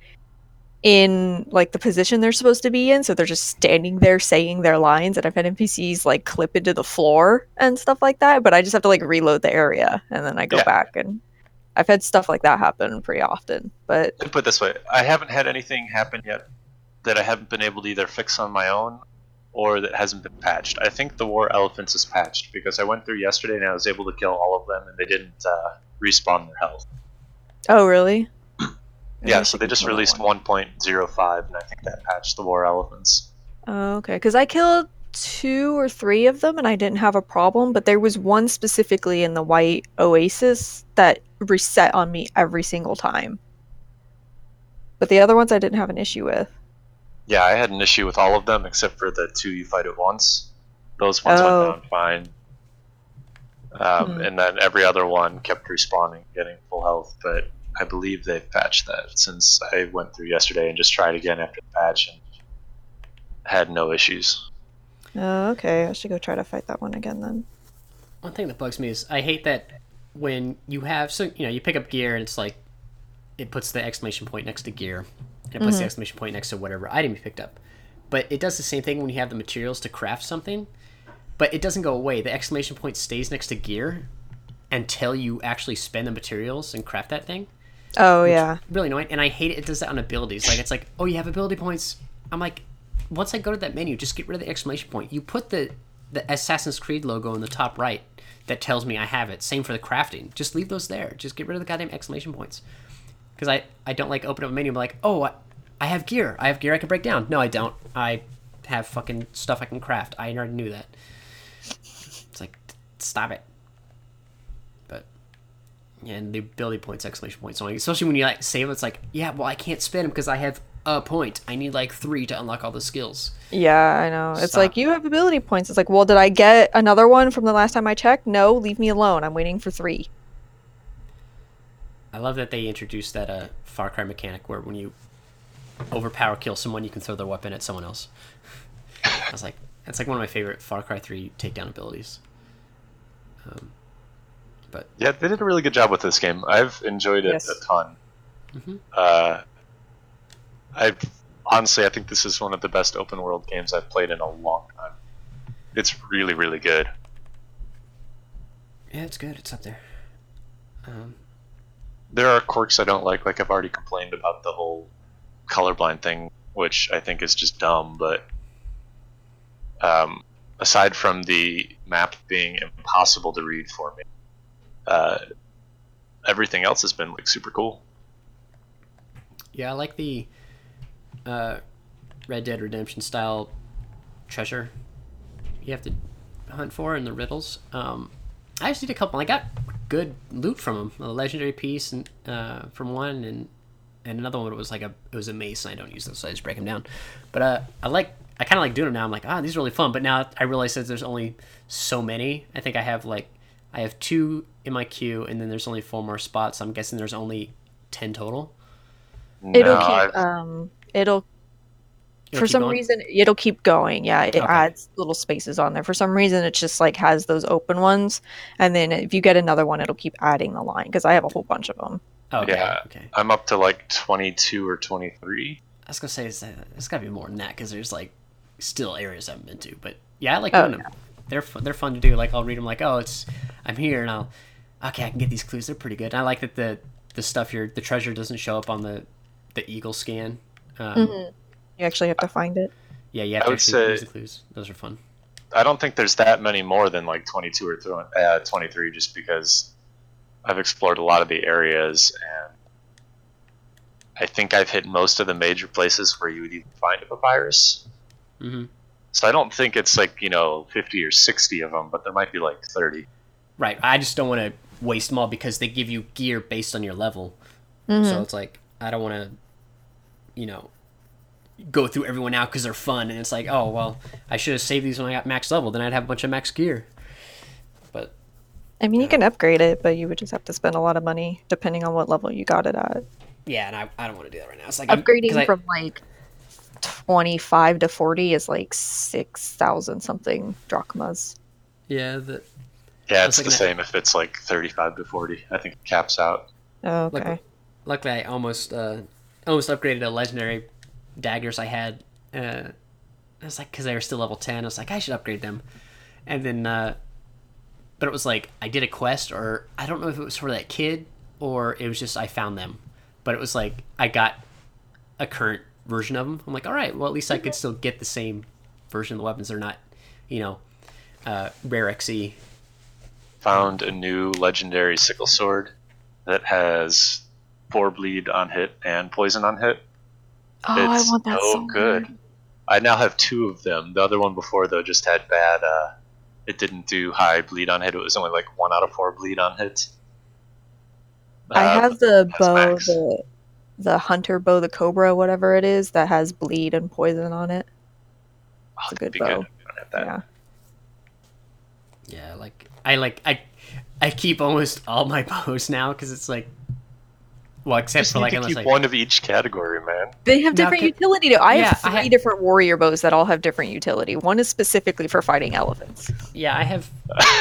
in like the position they're supposed to be in, so they're just standing there saying their lines, and I've had N P Cs like clip into the floor and stuff like that, but I just have to like reload the area and then I go Yeah. back, and I've had stuff like that happen pretty often. But Let me put it this way: I haven't had anything happen yet that I haven't been able to either fix on my own or that hasn't been patched. I think the War Elephants is patched because I went through yesterday and I was able to kill all of them, and they didn't uh, respawn their health. oh really? Maybe I Yeah, so should they get just to that released one. one point oh five, and I think that patched the War Elephants. Oh, okay, because I killed two or three of them and I didn't have a problem, but there was one specifically in the White Oasis that reset on me every single time. But the other ones I didn't have an issue with. Yeah, I had an issue with all of them except for the two you fight at once. Those ones Oh. went down fine. Um, Hmm. And then every other one kept respawning, getting full health, but I believe they've patched that since I went through yesterday and just tried again after the patch and had no issues. Oh, okay, I should go try to fight that one again then. One thing that bugs me is I hate that when you have so you know you pick up gear and it's like it puts the exclamation point next to gear and it puts the exclamation point next to whatever item you picked up, but it does the same thing when you have the materials to craft something, but it doesn't go away. The exclamation point stays next to gear until you actually spend the materials and craft that thing. Oh yeah. Really annoying, and I hate it. It does that on abilities. Like it's like, oh, you have ability points. I'm like, once I go to that menu, just get rid of the exclamation point. You put the the Assassin's Creed logo in the top right that tells me I have it. Same for the crafting. Just leave those there. Just get rid of the goddamn exclamation points. Because I I don't like open up a menu and be like, oh, I, I have gear. I have gear I can break down. No, I don't. I have fucking stuff I can craft. I already knew that. It's like, stop it. But yeah, and the ability points, exclamation points, so especially when you like save, it's like, yeah, well, I can't spend them because I have a point. I need like three to unlock all the skills. Yeah, I know. It's Stop. like, you have ability points. It's like, well, did I get another one from the last time I checked? No, leave me alone. I'm waiting for three. I love that they introduced that uh, Far Cry mechanic where when you overpower kill someone, you can throw their weapon at someone else. I was like, that's like one of my favorite Far Cry three takedown abilities. Um, but Yeah, they did a really good job with this game. I've enjoyed it Yes. a ton. Mhm. Uh, I've honestly, I think this is one of the best open world games I've played in a long time. It's really, really good. yeah, it's good. It's up there. Um, There are quirks I don't like, like I've already complained about the whole colorblind thing, which I think is just dumb, but um, aside from the map being impossible to read for me, uh, everything else has been like super cool. yeah, I like the uh, Red Dead Redemption style treasure you have to hunt for in the riddles. Um, I just did a couple. I got good loot from them. A legendary piece and uh, from one, and and another one was like a it was a mace, and I don't use those, so I just break them down. But uh, I like I kind of like doing them now. I'm like, ah, these are really fun. But now I realize that there's only so many. I think I have like I have two in my queue, and then there's only four more spots. I'm guessing there's only ten total. It'll No, keep, I've- um, it'll, It'll for keep some going? reason, it'll keep going. Yeah, it Okay. adds little spaces on there. For some reason, it just like has those open ones. And then if you get another one, it'll keep adding the line because I have a whole bunch of them. Oh, okay. Yeah. Okay. I'm up to like twenty-two or twenty-three. I was gonna say it's, uh, it's got to be more than that because there's like still areas I haven't been to. But yeah, I like Oh, doing them. They're fun, they're fun to do. Like I'll read them like, oh, it's I'm here and I'll okay, I can get these clues. They're pretty good. And I like that the the stuff here, the treasure doesn't show up on the the eagle scan. Um, You actually have to find it. Yeah, you have I to would actually say- use the clues. Those are fun. I don't think there's that many more than like twenty-two or th- uh, twenty-three, just because I've explored a lot of the areas, and I think I've hit most of the major places where you would even find a papyrus. Mm-hmm. So I don't think it's like, you know, fifty or sixty of them, but there might be like thirty. Right. I just don't want to waste them all because they give you gear based on your level. Mhm. So it's like, I don't want to, you know, go through everyone out because they're fun. And it's like, oh, well, I should have saved these when I got max level. Then I'd have a bunch of max gear. But I mean, you can upgrade it, but you would just have to spend a lot of money depending on what level you got it at. yeah, and I, I don't want to do that right now. It's like I'm- Upgrading 'cause I- from like twenty-five to forty is like six thousand something drachmas. Yeah, the, Yeah, I it's was the looking same if it's like thirty-five to forty. I think it caps out. Oh, okay. Luckily, luckily I almost uh, almost upgraded a legendary daggers I had. Uh, I was like, because they were still level ten. I was like, I should upgrade them. And then, uh, but it was like, I did a quest, or I don't know if it was for that kid, or it was just I found them. But it was like, I got a current version of them. I'm like, all right, well, at least I could still get the same version of the weapons. They're not, you know, uh, rare X E. Found a new legendary sickle sword that has four bleed on hit and poison on hit. Oh, It's I want that so so good. bad. I now have two of them. The other one before, though, just had bad. Uh, it didn't do high bleed on hit. It was only like one out of four bleed on hit. I Uh, have the that's bow, max. the the hunter bow, the cobra, whatever it is, that has bleed and poison on it. Oh, It's a that'd good be bow. good. I don't have that. Yeah. Yeah, like I like I I keep almost all my bows now because it's like, well, except Just for need like to unless keep like one of each category, man. They have Now, different can- utility. Though. I Yeah, have I three ha- different warrior bows that all have different utility. One is specifically for fighting elephants. yeah, I have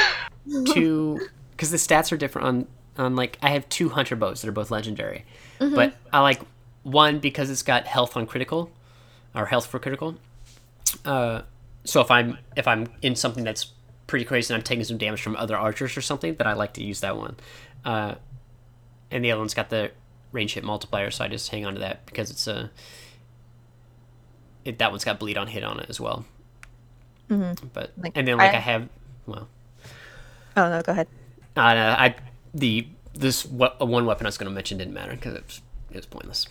two because the stats are different on on like I have two hunter bows that are both legendary, but I like one because it's got health on critical or health for critical. Uh, so if I'm if I'm in something that's pretty crazy and I'm taking some damage from other archers or something, then I like to use that one. Uh, and the other one's got the range hit multiplier, so I just hang on to that because it's a it, that one's got bleed on hit on it as well. Mm-hmm. But Like, and then like I, I- have well. Oh no, go ahead. Uh, no, I the this what one weapon I was going to mention didn't matter because it was it was pointless.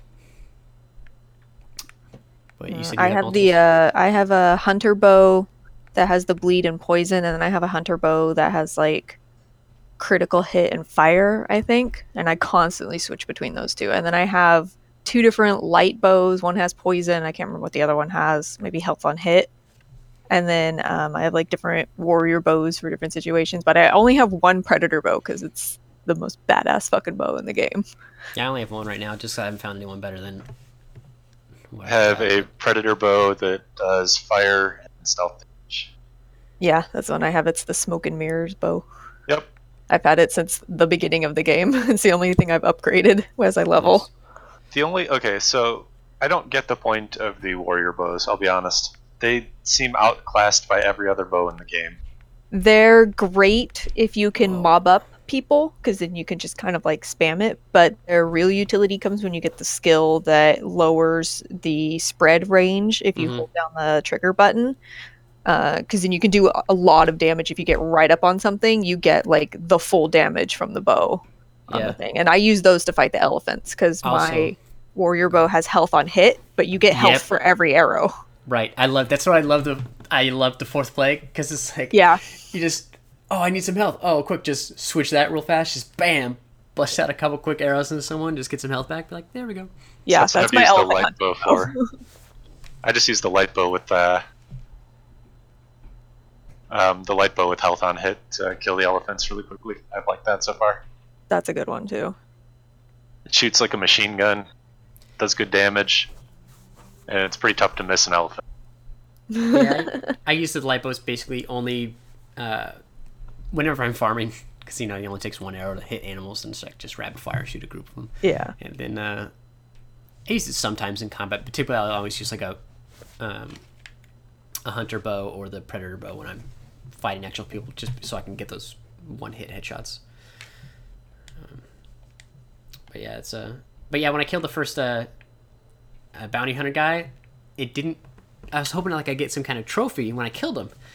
But you said you I had have multiples. the uh, I have a hunter bow that has the bleed and poison, and then I have a hunter bow that has like critical hit and fire, I think. And I constantly switch between those two. And then I have two different light bows. One has poison. I can't remember what the other one has. Maybe health on hit. And then um, I have like different warrior bows for different situations. But I only have one predator bow because it's the most badass fucking bow in the game. Yeah, I only have one right now, just 'cause I haven't found anyone better than. What I have got. a predator bow that does fire and stealth damage. Yeah, that's the one I have. It's the smoke and mirrors bow. Yep. I've had it since the beginning of the game. It's the only thing I've upgraded as I level. The only okay, so I don't get the point of the warrior bows. I'll be honest. They seem outclassed by every other bow in the game. They're great if you can Oh. mob up people, because then you can just kind of like spam it. But their real utility comes when you get the skill that lowers the spread range if you Mhm. hold down the trigger button. Because then you can do a- a lot of damage if you get right up on something. You get like the full damage from the bow on Yeah. the thing. And I use those to fight the elephants because Also- my warrior bow has health on hit, but you get health Yep. for every arrow. Right, I love that's what I love the I love the fourth plague because it's like Yeah. you just oh I need some health oh quick just switch that real fast just bam bust out a couple quick arrows into someone just get some health back be like there we go. Yeah, That's, that's, what I've my used the elephant light hunt. bow for. I just use the light bow with uh, um, the light bow with health on hit to kill the elephants really quickly. I've liked that so far. That's a good one too. It shoots like a machine gun, does good damage, and it's pretty tough to miss an elephant. Yeah, I, I use the light bows basically only uh, whenever I'm farming because you know it only takes one arrow to hit animals and it's like just rapid fire shoot a group of them. Yeah. And then uh, I use it sometimes in combat, but typically I'll always use like a um, a hunter bow or the predator bow when I'm fighting actual people, just so I can get those one hit headshots. Um, but yeah, it's a. Uh, but yeah, when I killed the first uh, uh, bounty hunter guy, it didn't. I was hoping like I get some kind of trophy when I killed him,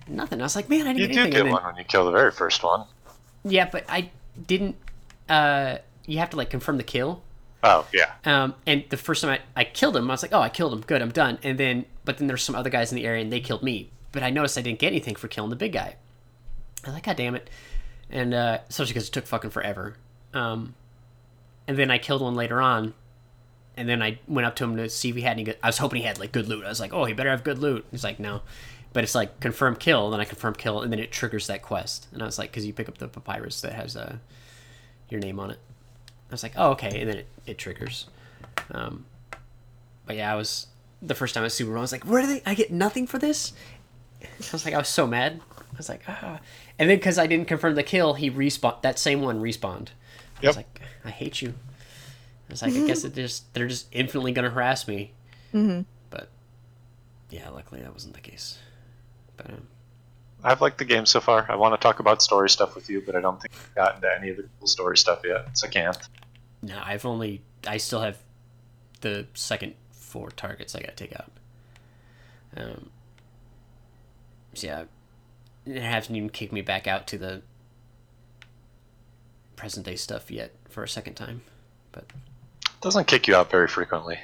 nothing. I was like, man, I didn't You get do anything. get And then- one when you kill the very first one. Yeah, but I didn't. Uh, you have to like confirm the kill. Oh yeah. Um, and the first time I, I killed him, I was like, oh, I killed him. Good, I'm done. And then, but then there's some other guys in the area, and they killed me. But I noticed I didn't get anything for killing the big guy. I was like, God damn it. And uh, especially because it took fucking forever. Um, and then I killed one later on. And then I went up to him to see if he had any good... I was hoping he had like good loot. I was like, oh, he better have good loot. He's like, no. But it's like confirm kill, then I confirm kill, and then it triggers that quest. And I was like, because you pick up the papyrus that has uh, your name on it. I was like, oh, okay. And then it, it triggers. Um, but yeah, I was... The first time I was Super Bowl, I was like, where do they... I get nothing for this? I was like, I was so mad. I was like, ah. And then because I didn't confirm the kill, he respawned. That same one respawned. I Yep. was like, I hate you. I was like, I guess it just they're just infinitely gonna harass me. Mm-hmm. But yeah, luckily that wasn't the case. But um, I've liked the game so far. I want to talk about story stuff with you, but I don't think I've gotten to any of the cool story stuff yet, so I can't. no, I've only I still have the second four targets I gotta take out. Um. So yeah, it hasn't even kicked me back out to the present day stuff yet for a second time, but. Doesn't kick you out very frequently.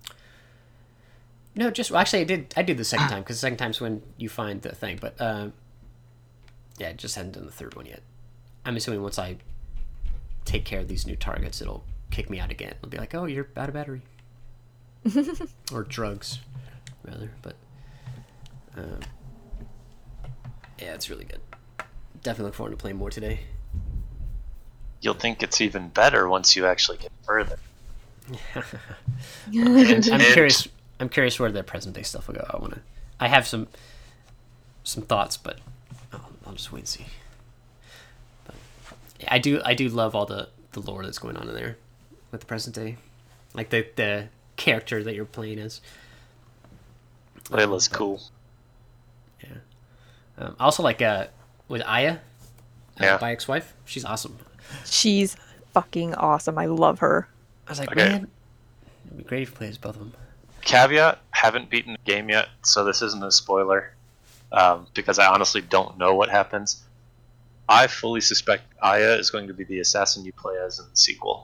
No, just well, actually, I did. I did the second time because the second time's when you find the thing. But um, yeah, I just haven't done the third one yet. I'm assuming once I take care of these new targets, it'll kick me out again. It'll be like, oh, you're out of battery, or drugs, rather. But um, yeah, it's really good. Definitely look forward to playing more today. You'll think it's even better once you actually get further. I'm, I'm curious. I'm curious where the present day stuff will go. I want to. I have some some thoughts, but I'll, I'll just wait and see. But yeah, I do. I do love all the, the lore that's going on in there with the present day, like the the character that you're playing as. Layla's But, cool. Yeah. Um, I also like uh with Aya, uh, Yeah. my ex-wife. She's awesome. She's fucking awesome. I love her. I was like, Okay. man, it'd be great if we play as both of them. Caveat: haven't beaten the game yet, so this isn't a spoiler. Um, because I honestly don't know what happens. I fully suspect Aya is going to be the assassin you play as in the sequel.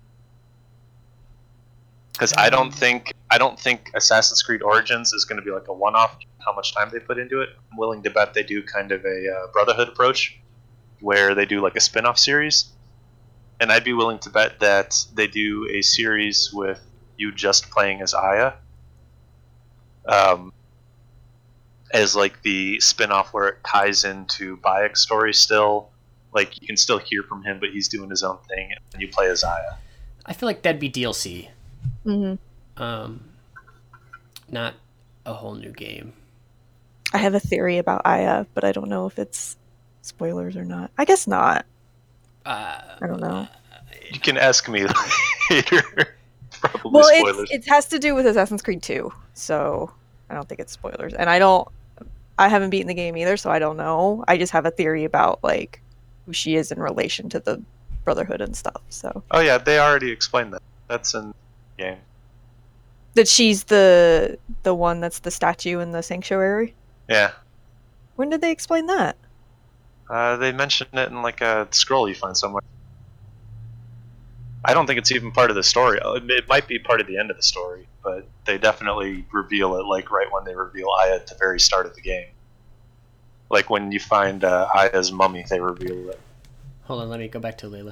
Because I don't think I don't think Assassin's Creed Origins is going to be like a one-off. How much time they put into it? I'm willing to bet they do kind of a uh, Brotherhood approach, where they do like a spin-off series. And I'd be willing to bet that they do a series with you just playing as Aya, um, as like the spin-off where it ties into Bayek's story still. Like you can still hear from him, but he's doing his own thing, and you play as Aya. I feel like that'd be D L C. Mm-hmm. Um, not a whole new game. I have a theory about Aya, but I don't know if it's spoilers or not. I guess not. Uh, I don't know. You can ask me later. Probably Well, spoilers. it's, it has to do with Assassin's Creed two, so I don't think it's spoilers. And I don't, I haven't beaten the game either, so I don't know. I just have a theory about like who she is in relation to the Brotherhood and stuff. So Oh yeah, they already explained that. That's in the game. that she's the the one that's the statue in the sanctuary. Yeah. When did they explain that? Uh, they mentioned it in like a scroll you find somewhere. I don't think it's even part of the story. It it might be part of the end of the story, but they definitely reveal it like right when they reveal Aya at the very start of the game. Like when you find uh, Aya's mummy, they reveal it. hold on, let me go back to Layla.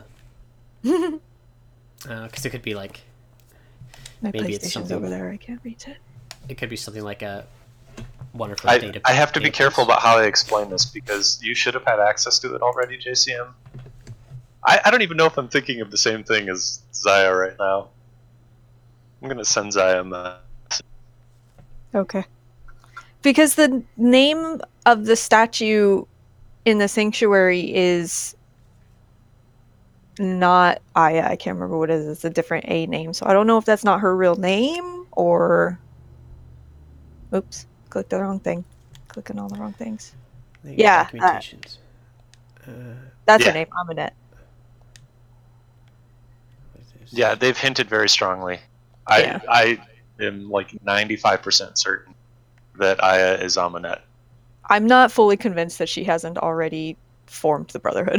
Because it could be like My Maybe it's PlayStation's something- over there. I can't reach it. it could be something like a one of her I, data. I have to be data careful points. about how I explain this because you should have had access to it already, J C M. I, I don't even know if I'm thinking of the same thing as Zaya right now. I'm gonna send Zaya a Okay. Because the name of the statue in the sanctuary is not Aya. I can't remember what it is. It's a different A name. So I don't know if that's not her real name or. Oops. Clicked the wrong thing. Clicking on the wrong things. Link Yeah, uh, Documentations. Uh, That's Yeah. her name. Aminette. what is this? Yeah, they've hinted very strongly. I Yeah. I am like ninety-five percent certain that Aya is Amunet. I'm not fully convinced that she hasn't already formed the Brotherhood.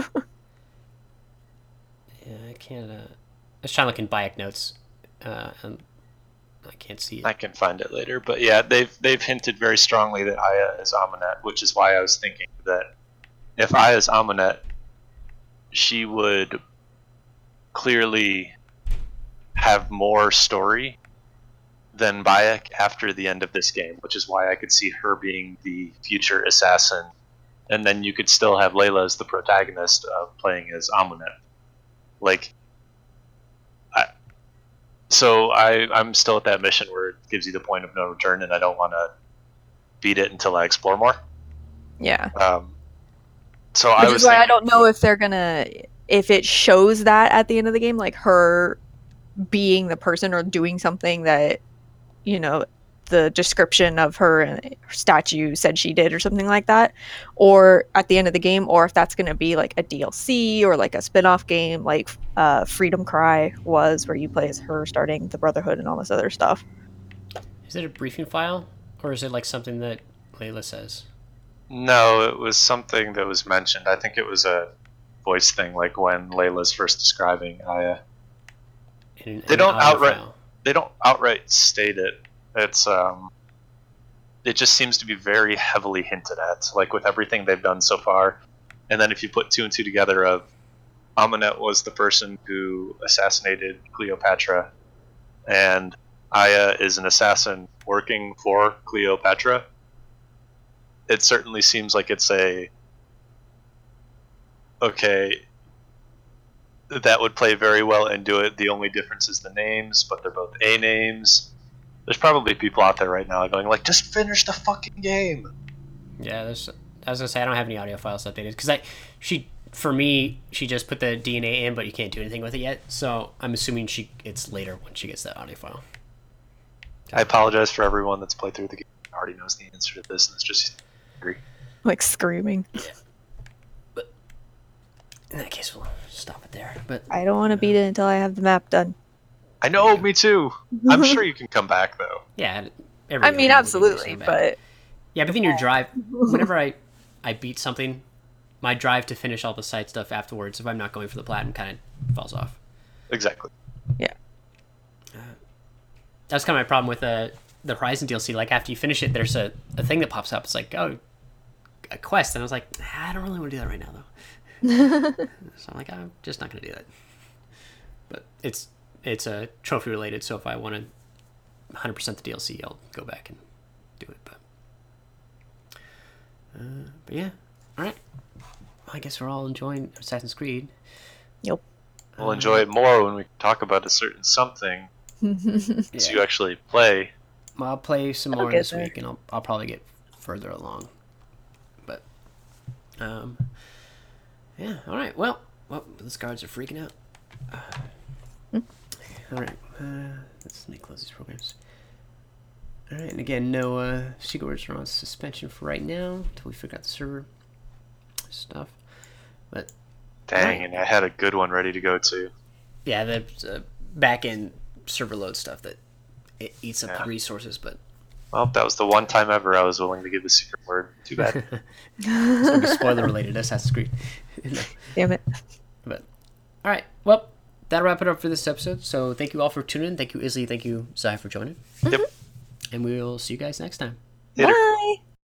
Yeah, I can't. Uh... I was trying to look in Bayek notes, uh, and I can't see it. I can find it later, but yeah, they've they've hinted very strongly that Aya is Amunet, which is why I was thinking that if Aya is Amunet, she would clearly have more story than Bayek after the end of this game, which is why I could see her being the future assassin, and then you could still have Layla as the protagonist of playing as Amunet. Like, I, so I I'm still at that mission where it gives you the point of no return, and I don't want to beat it until I explore more. Yeah. Um, so Which I was is why thinking, I don't know if they're gonna, if it shows that at the end of the game, like her being the person or doing something that, you know, the description of her, her statue said she did or something like that, or at the end of the game, or if that's going to be like a D L C or like a spin-off game like uh, Freedom Cry was, where you play as her starting the Brotherhood and all this other stuff. Is it a briefing file, or is it like something that Layla says? no, it was something that was mentioned. I think it was a voice thing, like when Layla's first describing Aya. In, in They don't an audio outright file? they don't outright state it. It's um, it just seems to be very heavily hinted at, like with everything they've done so far. And then if you put two and two together, of Amunet was the person who assassinated Cleopatra, and Aya is an assassin working for Cleopatra. It certainly seems like it's a okay. That would play very well into it. The only difference is the names, but they're both A names. There's probably people out there right now going like, just finish the fucking game. Yeah, there's. I was gonna say I don't have any audio files updated because I, she for me she just put the D N A in, but you can't do anything with it yet. So I'm assuming she it's later when she gets that audio file. I apologize for everyone that's played through the game and already knows the answer to this, and it's just angry. Like screaming. In that case, we'll stop it there. But I don't want to beat it until I have the map done. I know, me too. I'm sure you can come back though. yeah, every I mean, game will be absolutely, missing back. but Yeah, but then your drive. Whenever I, I beat something, my drive to finish all the side stuff afterwards, if I'm not going for the platinum, kind of falls off. Exactly. yeah. That's kind of my problem with uh, the Horizon D L C. Like after you finish it, there's a, a thing that pops up. It's like, oh, a quest, and I was like, I don't really want to do that right now, though. So I'm like, I'm just not going to do that. But it's it's a uh, trophy related, so if I want to one hundred percent the D L C, I'll go back and do it. But uh, but yeah, all right. Well, I guess we're all enjoying Assassin's Creed. Yep. We'll enjoy it more when we talk about a certain something that Yeah. you actually play. Well, I'll play some I'll more get this there. week, and I'll I'll probably get further along. But um, yeah. All right. Well, well, those guards are freaking out. Uh, Hmm. All right. Uh, let's let me close these programs. All right, and again, no uh, secret words are on suspension for right now until we figure out the server stuff. But Dang, Right. and I had a good one ready to go to. yeah, the uh, back end server load stuff that it eats up Yeah. the resources, but Well, that was the one time ever I was willing to give the secret word. Too bad. it's gonna be spoiler related. Assassin's Creed. No. Damn it. But all right, well, that'll wrap it up for this episode. So thank you all for tuning in. Thank you, Izzy. Thank you, Zai, for joining. Yep. And we will see you guys next time. Later. Bye.